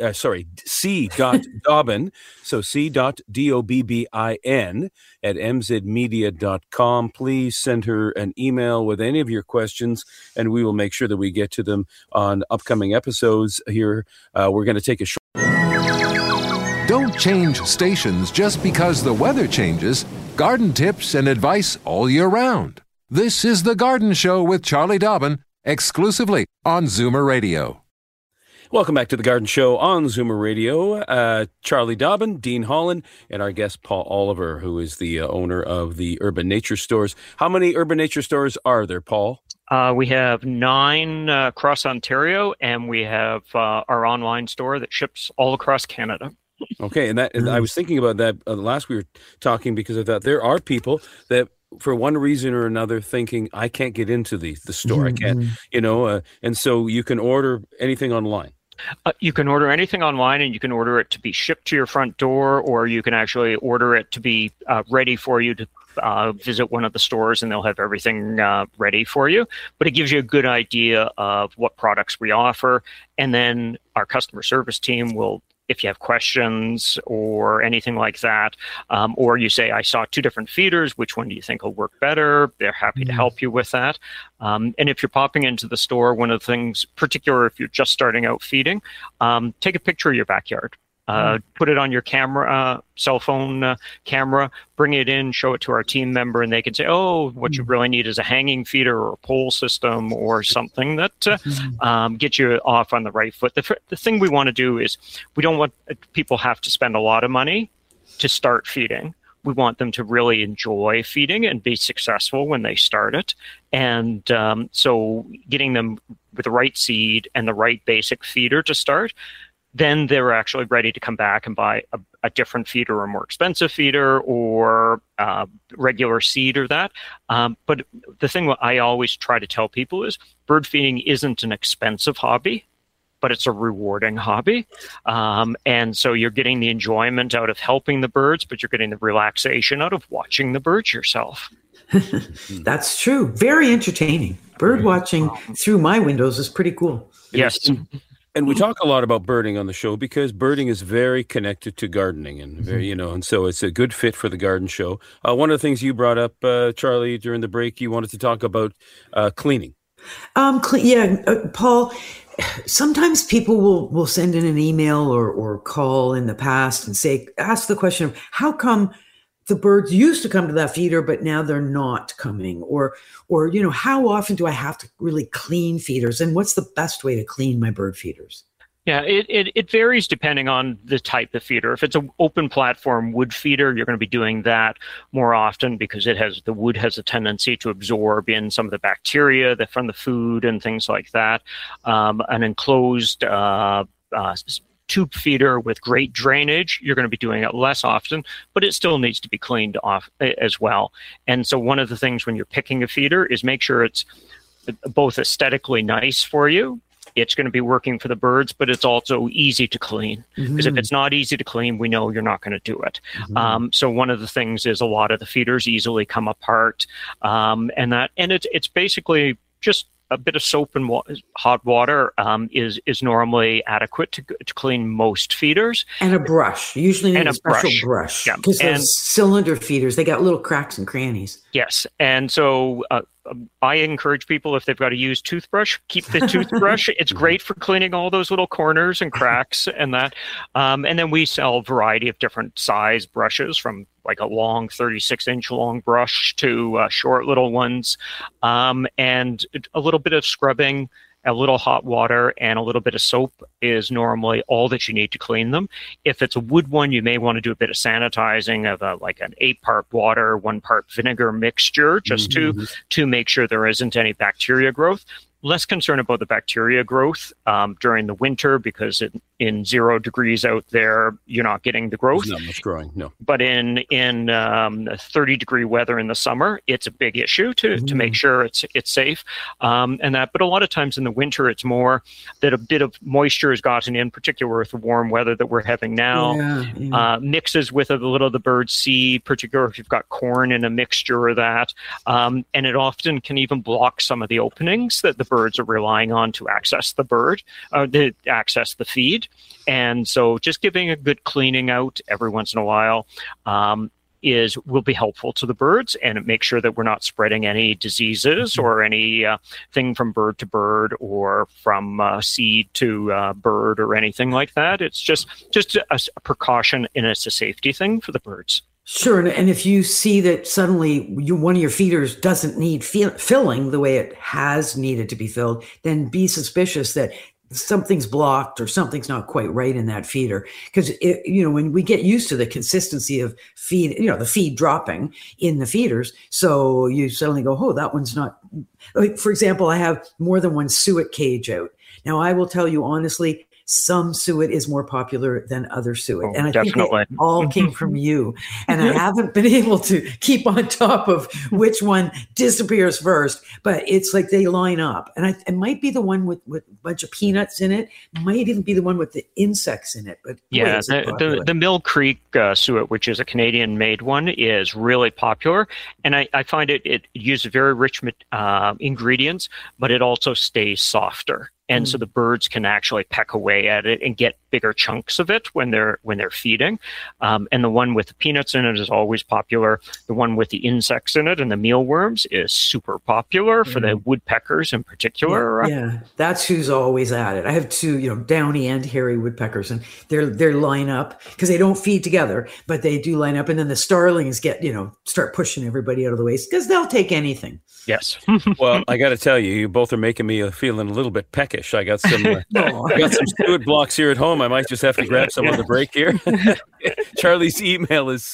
c.dobbin, so c.dobbin at mzmedia.com. Please send her an email with any of your questions, and we will make sure that we get to them on upcoming episodes here. We're going to take a short... Don't change stations just because the weather changes. Garden tips and advice all year round. This is The Garden Show with Charlie Dobbin, exclusively on Zoomer Radio. Welcome back to The Garden Show on Zoomer Radio. Charlie Dobbin, Dean Holland, and our guest Paul Oliver, who is the owner of the Urban Nature Stores. How many Urban Nature Stores are there, Paul? We have 9 across Ontario, and we have our online store that ships all across Canada. Okay, and I was thinking about that last we were talking, because of that. There are people that, for one reason or another, thinking, I can't get into the store. I can't, and so you can order anything online. You can order anything online, and you can order it to be shipped to your front door, or you can actually order it to be ready for you to visit one of the stores, and they'll have everything ready for you. But it gives you a good idea of what products we offer. And then our customer service team will, if you have questions or anything like that, or you say, I saw 2 different feeders, which one do you think will work better? They're happy to help you with that. And if you're popping into the store, one of the things, particularly if you're just starting out feeding, take a picture of your backyard. Put it on your camera, cell phone camera, bring it in, show it to our team member, and they can say, oh, what you really need is a hanging feeder or a pole system or something that gets you off on the right foot. The thing we want to do is we don't want people have to spend a lot of money to start feeding. We want them to really enjoy feeding and be successful when they start it. And so getting them with the right seed and the right basic feeder to start, then they're actually ready to come back and buy a different feeder or a more expensive feeder or regular seed or that. But the thing I always try to tell people is bird feeding isn't an expensive hobby, but it's a rewarding hobby. And so you're getting the enjoyment out of helping the birds, but you're getting the relaxation out of watching the birds yourself. That's true. Very entertaining. Bird watching through my windows is pretty cool. Yes. And we talk a lot about birding on the show because birding is very connected to gardening, and very, and so it's a good fit for the garden show. One of the things you brought up, Charlie, during the break, you wanted to talk about cleaning. Paul, sometimes people will send in an email or call in the past and ask the question of how come the birds used to come to that feeder, but now they're not coming, or how often do I have to really clean feeders, and what's the best way to clean my bird feeders? Yeah, it varies depending on the type of feeder. If it's an open platform wood feeder, you're going to be doing that more often because the wood has a tendency to absorb in some of the bacteria from the food and things like that. An enclosed tube feeder with great drainage, you're going to be doing it less often, but it still needs to be cleaned off as well. And so one of the things when you're picking a feeder is make sure it's both aesthetically nice for you. It's going to be working for the birds, but it's also easy to clean. Because if it's not easy to clean, we know you're not going to do it. So one of the things is a lot of the feeders easily come apart, and it's basically just a bit of soap and hot water is normally adequate to clean most feeders. And a brush. Usually need a special brush. Because those cylinder feeders, they got little cracks and crannies. Yes. And so I encourage people, if they've got to use toothbrush, keep the toothbrush. It's great for cleaning all those little corners and cracks and that. And then we sell a variety of different size brushes, from like a long 36-inch long brush to short little ones, and a little bit of scrubbing, a little hot water, and a little bit of soap is normally all that you need to clean them. If it's a wood one, you may want to do a bit of sanitizing of like an 8-part water, 1-part vinegar mixture, just to make sure there isn't any bacteria growth. Less concerned about the bacteria growth during the winter, because in 0 degrees out there, you're not getting the growth. There's not much growing, no. But in 30-degree weather in the summer, it's a big issue to make sure it's safe. But a lot of times in the winter, it's more that a bit of moisture has gotten in, particularly with the warm weather that we're having now, mixes with a little of the bird seed, particularly if you've got corn in a mixture of that. And it often can even block some of the openings that the birds are relying on to access to access the feed. And so just giving a good cleaning out every once in a while will be helpful to the birds, and it makes sure that we're not spreading any diseases or any thing from bird to bird or from seed to bird or anything like that. It's just a precaution, and it's a safety thing for the birds. Sure. And if you see that suddenly one of your feeders doesn't need filling the way it has needed to be filled, then be suspicious that something's blocked or something's not quite right in that feeder. Because, when we get used to the consistency of feed, the feed dropping in the feeders, so you suddenly go, oh, that one's not. Like, for example, I have more than one suet cage out. Now, I will tell you honestly, some suet is more popular than other suet. And I think it all came from you. And I haven't been able to keep on top of which one disappears first, but it's like they line up. And it might be the one with a bunch of peanuts in it, might even be the one with the insects in it. But yeah, the Mill Creek suet, which is a Canadian-made one, is really popular. And I find it uses very rich ingredients, but it also stays softer. And so the birds can actually peck away at it and get bigger chunks of it when they're feeding. And the one with the peanuts in it is always popular. The one with the insects in it and the mealworms is super popular for the woodpeckers in particular. Yeah, that's who's always at it. I have two, downy and hairy woodpeckers, and they're line up because they don't feed together, but they do line up. And then the starlings start pushing everybody out of the way because they'll take anything. Yes. Well, I got to tell you, you both are making me feeling a little bit peckish. I got some suet blocks here at home. I might just have to grab some on the break here. Charlie's email is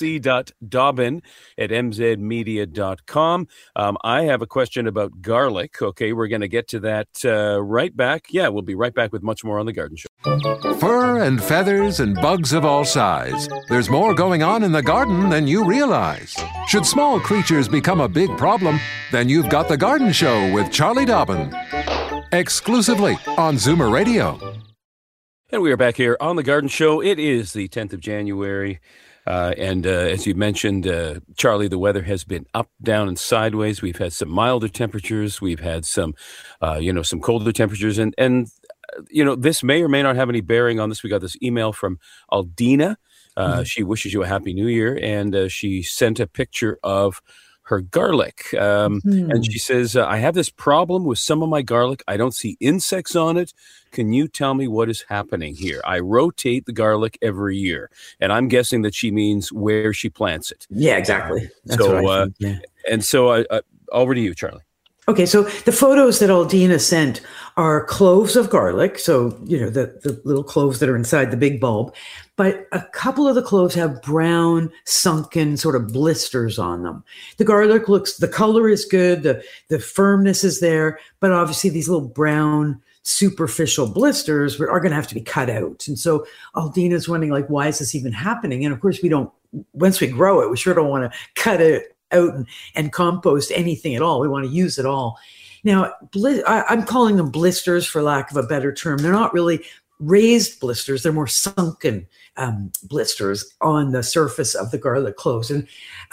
c.dobbin@mzmedia.com. I have a question about garlic. Okay, we're going to get to that right back. Yeah, we'll be right back with much more on The Garden Show. Fur and feathers and bugs of all size. There's more going on in the garden than you realize. Should small creatures become a big problem, then you've got The Garden Show with Charlie Dobbin. Exclusively on Zoomer Radio. And we are back here on The Garden Show. It is the 10th of January. And as you mentioned, Charlie, the weather has been up, down, and sideways. We've had some milder temperatures. We've had some colder temperatures. And this may or may not have any bearing on this. We got this email from Aldina. She wishes you a happy new year. And she sent a picture of her garlic. And she says, I have this problem with some of my garlic. I don't see insects on it. Can you tell me what is happening here? I rotate the garlic every year. And I'm guessing that she means where she plants it. Yeah, exactly. That's what I think, yeah. And so over to you, Charlie. Okay, so the photos that Aldina sent are cloves of garlic. So, the little cloves that are inside the big bulb. But a couple of the cloves have brown, sunken sort of blisters on them. The garlic the color is good, the firmness is there, but obviously these little brown, superficial blisters are going to have to be cut out. And so Aldina's wondering, why is this even happening? And of course, once we grow it, we sure don't want to cut it out and compost anything at all. We want to use it all. Now, I'm calling them blisters for lack of a better term. They're not really raised blisters. They're more sunken blisters on the surface of the garlic cloves. And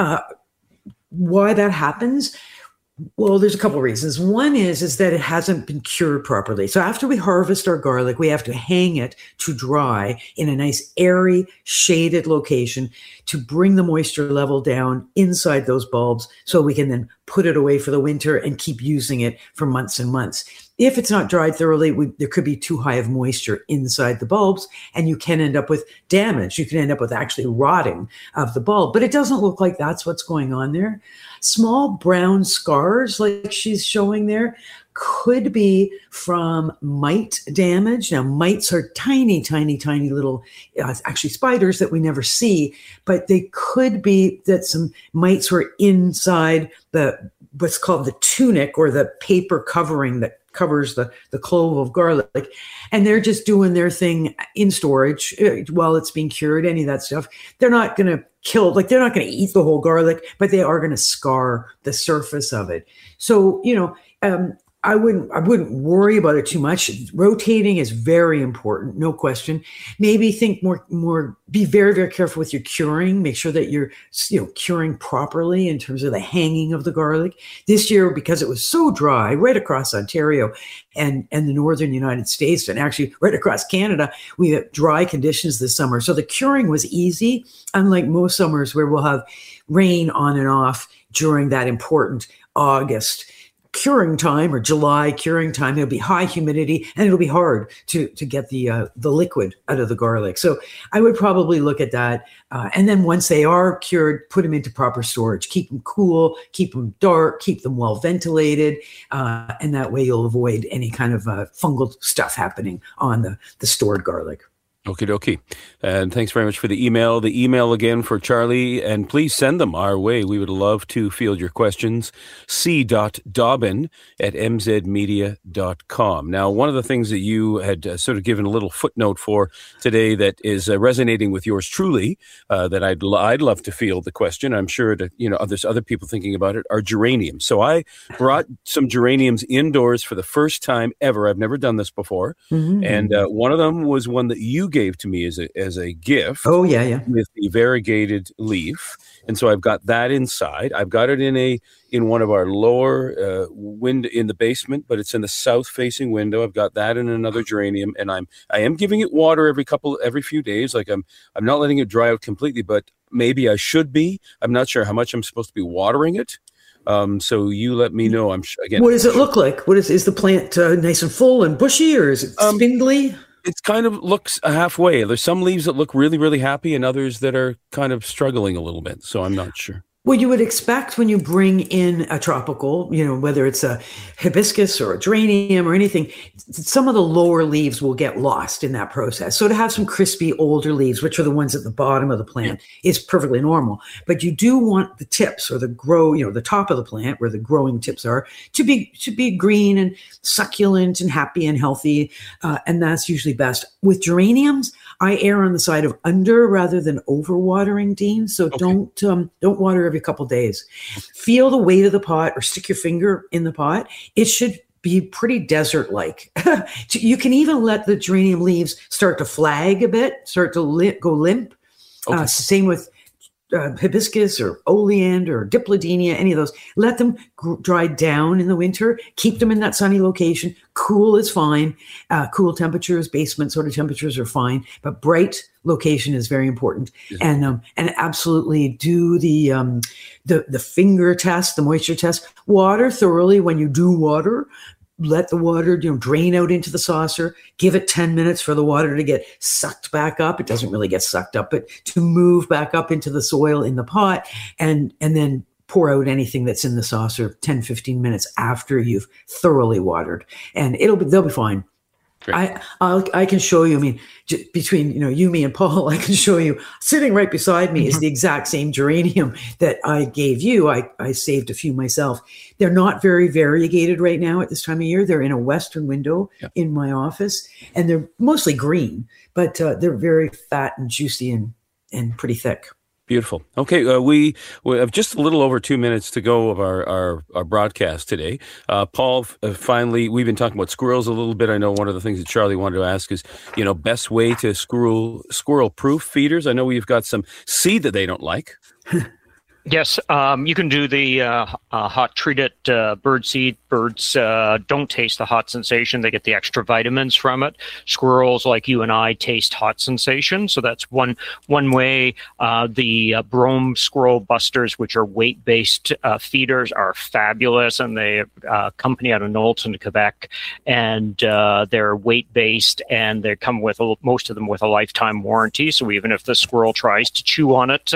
why that happens? Well, there's a couple of reasons. One is that it hasn't been cured properly. So after we harvest our garlic, we have to hang it to dry in a nice airy, shaded location to bring the moisture level down inside those bulbs so we can then put it away for the winter and keep using it for months and months. If it's not dried thoroughly, there could be too high of moisture inside the bulbs, and you can end up with damage. You can end up with actually rotting of the bulb, but it doesn't look like that's what's going on there. Small brown scars like she's showing there could be from mite damage. Now, mites are tiny, tiny, tiny little, actually spiders that we never see, but they could be that some mites were inside what's called the tunic or the paper covering that covers the clove of garlic, and they're just doing their thing in storage while it's being cured, any of that stuff. They're not going to kill, they're not going to eat the whole garlic, but they are going to scar the surface of it. So, I wouldn't worry about it too much. Rotating is very important, no question. Maybe think more, be very, very careful with your curing. Make sure that you're, curing properly in terms of the hanging of the garlic. This year, because it was so dry right across Ontario and the northern United States, and actually right across Canada, we had dry conditions this summer. So the curing was easy, unlike most summers where we'll have rain on and off during that important August curing time, or July curing time. It'll be high humidity, and it'll be hard to get the liquid out of the garlic. So I would probably look at that. And then once they are cured, put them into proper storage. Keep them cool, keep them dark, keep them well ventilated. And that way you'll avoid any kind of fungal stuff happening on the stored garlic. Okie dokie. And thanks very much for the email. The email again for Charlie, and please send them our way. We would love to field your questions. c.dobbin@mzmedia.com. Now, one of the things that you had sort of given a little footnote for today that is resonating with yours truly, that I'd love to field the question. I'm sure that, there's other people thinking about it, are geraniums. So I brought some geraniums indoors for the first time ever. I've never done this before. Mm-hmm. And one of them was one that you gave to me as a gift. Oh, yeah. With the variegated leaf. And so I've got that inside. I've got it in one of our lower window in the basement, but it's in the south facing window. I've got that in another geranium, and I am giving it water every few days. Like I'm not letting it dry out completely, but maybe I should be. I'm not sure how much I'm supposed to be watering it. So you let me know. Again. What does it look like? Is the plant nice and full and bushy, or is it spindly? It kind of looks halfway. There's some leaves that look really, really happy and others that are kind of struggling a little bit. So I'm not sure. Well, you would expect when you bring in a tropical, whether it's a hibiscus or a geranium or anything, some of the lower leaves will get lost in that process. So to have some crispy older leaves, which are the ones at the bottom of the plant, is perfectly normal. But you do want the tips, or the top of the plant where the growing tips are, to be green and succulent and happy and healthy. And that's usually best. With geraniums, I err on the side of under rather than over watering, Dean. So don't water every couple days. Feel the weight of the pot, or stick your finger in the pot. It should be pretty desert-like. You can even let the geranium leaves start to flag a bit, start to go limp. Okay. Same with hibiscus or oleander or dipladenia, any of those. Let them dry down in the winter. Keep them in that sunny location. Cool is fine. Cool temperatures, basement sort of temperatures are fine, but bright location is very important. Yeah. And absolutely do the finger test, the moisture test. Water thoroughly when you do water. Let the water, drain out into the saucer. Give it 10 minutes for the water to get sucked back up. It doesn't really get sucked up, but to move back up into the soil in the pot, and then pour out anything that's in the saucer 10, 15 minutes after you've thoroughly watered, and they'll be fine. Great. I can show you. I mean, between you, me, and Paul, I can show you. Sitting right beside me is the exact same geranium that I gave you. I saved a few myself. They're not very variegated right now at this time of year. They're in a western window in my office, and they're mostly green, but they're very fat and juicy and pretty thick. Beautiful. Okay, we have just a little over 2 minutes to go of our broadcast today. Paul, finally, we've been talking about squirrels a little bit. I know one of the things that Charlie wanted to ask is, best way to squirrel-proof feeders. I know we've got some seed that they don't like. Yes, you can do the hot treated bird seed. Birds don't taste the hot sensation. They get the extra vitamins from it. Squirrels like you and I taste hot sensation. So that's one way. The Brome Squirrel Busters, which are weight-based feeders, are fabulous. And they company out of Knowlton, Quebec. And they're weight-based, and they come with most of them with a lifetime warranty. So even if the squirrel tries to chew on it,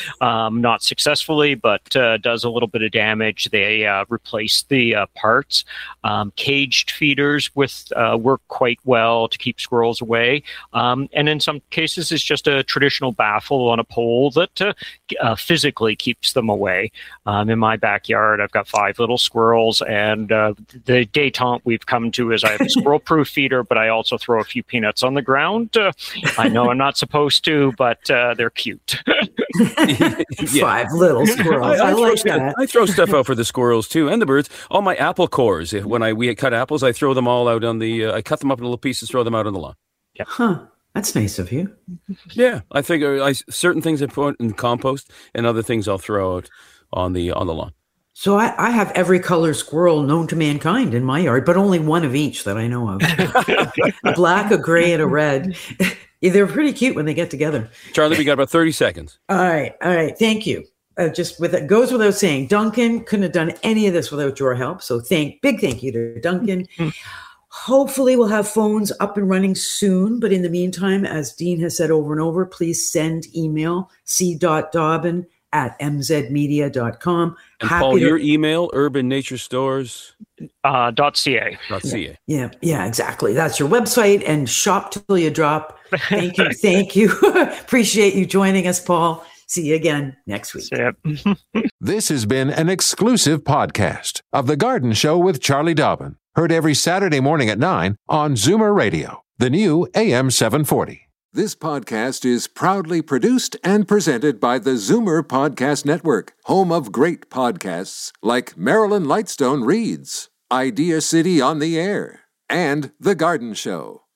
not successfully, but does a little bit of damage, they replace the parts. Caged feeders work quite well to keep squirrels away. And in some cases, it's just a traditional baffle on a pole that physically keeps them away. In my backyard, I've got 5 little squirrels, and the détente we've come to is I have a squirrel-proof feeder, but I also throw a few peanuts on the ground. I know I'm not supposed to, but they're cute. 5 little squirrels. I like that. I throw stuff out for the squirrels too, and the birds. All my apple cores. When we cut apples, I throw them all out on the. I cut them up in little pieces, throw them out on the lawn. Yeah. Huh. That's nice of you. Yeah, I think certain things I put in compost, and other things I'll throw out on the lawn. So I have every color squirrel known to mankind in my yard, but only one of each that I know of. A black, a gray, and a red. They're pretty cute when they get together. Charlie, we got about 30 seconds. All right. Thank you. just with it goes without saying, Duncan couldn't have done any of this without your help. So big thank you to Duncan. Hopefully we'll have phones up and running soon. But in the meantime, as Dean has said over and over, please send email c.dobbin@mzmedia.com. And Paul, your email, urbannaturestores.ca. Yeah, exactly. That's your website, and shop till you drop. Thank you. Appreciate you joining us, Paul. See you again next week. This has been an exclusive podcast of The Garden Show with Charlie Dobbin. Heard every Saturday morning at 9 on Zoomer Radio, the new AM 740. This podcast is proudly produced and presented by the Zoomer Podcast Network, home of great podcasts like Marilyn Lightstone Reads, Idea City on the Air, and The Garden Show.